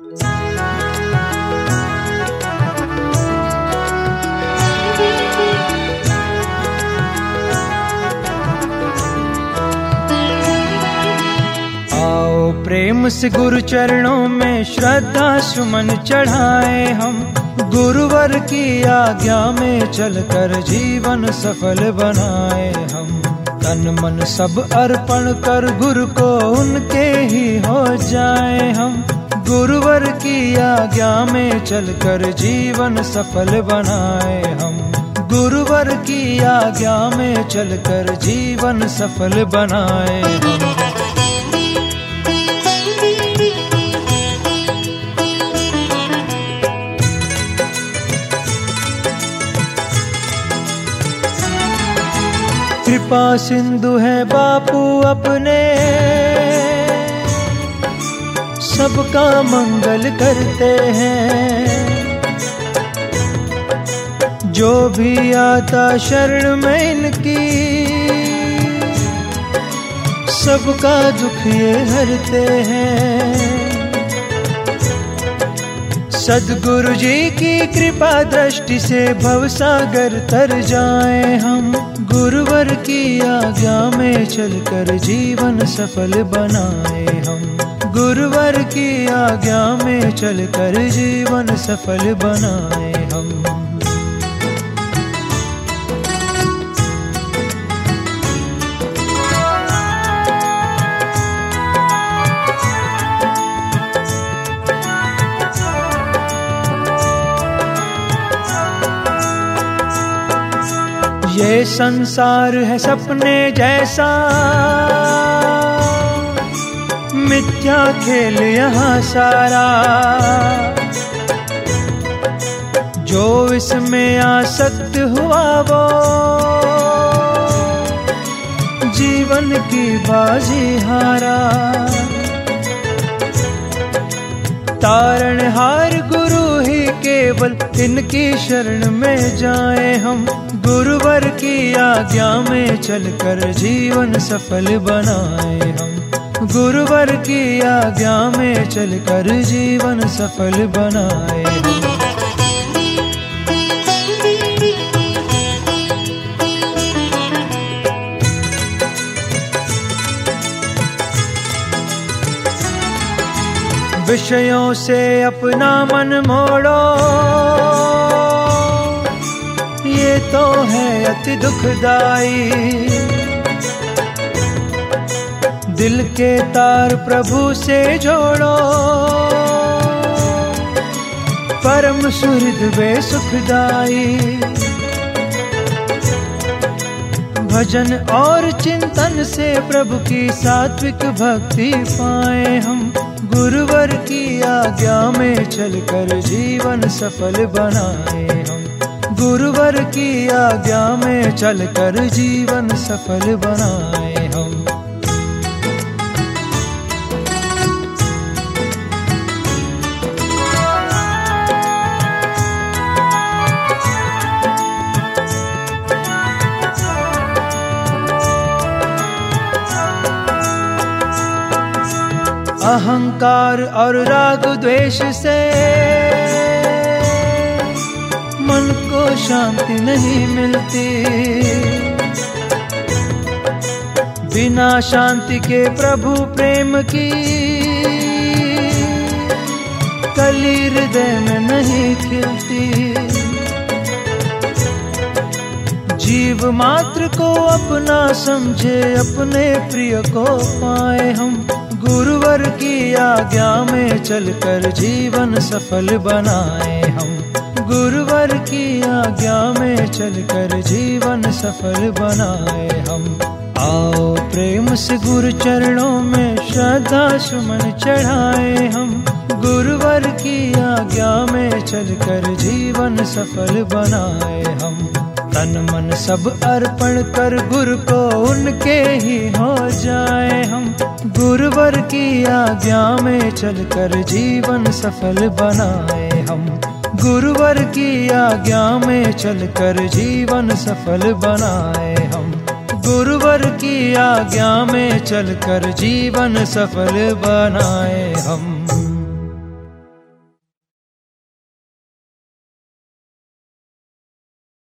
प्रेम से गुरु चरणों में श्रद्धा सुमन चढ़ाए हम, गुरुवर की आज्ञा में चलकर जीवन सफल बनाए हम। तन मन सब अर्पण कर गुरु को उनके ही हो जाए हम, गुरुवर की आज्ञा में चलकर जीवन सफल बनाए हम, गुरुवर की आज्ञा में चलकर जीवन सफल बनाए हम। कृपा सिंधु है बापू अपने, सबका मंगल करते हैं। जो भी आता शरण में इनकी, सबका दुख ये हरते हैं। सद्गुरु जी की कृपा दृष्टि से भवसागर तर जाए हम, गुरुवर की आज्ञा में चलकर जीवन सफल बनाए हम, गुरुवर की आज्ञा में चलकर जीवन सफल बनाए हम। ये संसार है सपने जैसा, मिथ्या खेल यहाँ सारा। जो इसमें आसक्त हुआ वो जीवन की बाजी हारा। तारणहार गुरु ही केवल, इनकी शरण में जाए हम, गुरुवर की आज्ञा में चलकर जीवन सफल बनाए हम, गुरुवर की आज्ञा में चलकर जीवन सफल बनाए हम। विषयों से अपना मन मोड़ो, ये तो है अति दुखदाई। दिल के तार प्रभु से जोड़ो, परम सुहृद वे सुखदाई। भजन और चिंतन से प्रभु की सात्विक भक्ति पाए हम, गुरुवर की आज्ञा में चलकर जीवन सफल बनाए हम, गुरुवर की आज्ञा में चलकर जीवन सफल बनाए हम। अहंकार और राग द्वेष से मन को शांति नहीं मिलती। बिना शांति के प्रभु प्रेम की कली हृदय में नहीं खिलती। जीव मात्र को अपना समझे, अपने प्रिय को पाए हम, गुरुवर की आज्ञा में चलकर जीवन सफल बनाए हम, गुरुवर की आज्ञा में चलकर जीवन सफल बनाए हम। आओ प्रेम से गुरु चरणों में श्रद्धा सुमन चढ़ाए हम, गुरुवर की आज्ञा में चलकर जीवन सफल बनाए हम। तन मन सब अर्पण कर गुरु को उनके ही हो जाए हम, गुरुवर की आज्ञा में चलकर जीवन सफल बनाए हम, गुरुवर की आज्ञा में चलकर जीवन सफल बनाए हम, गुरुवर की आज्ञा में चलकर जीवन सफल बनाए हम।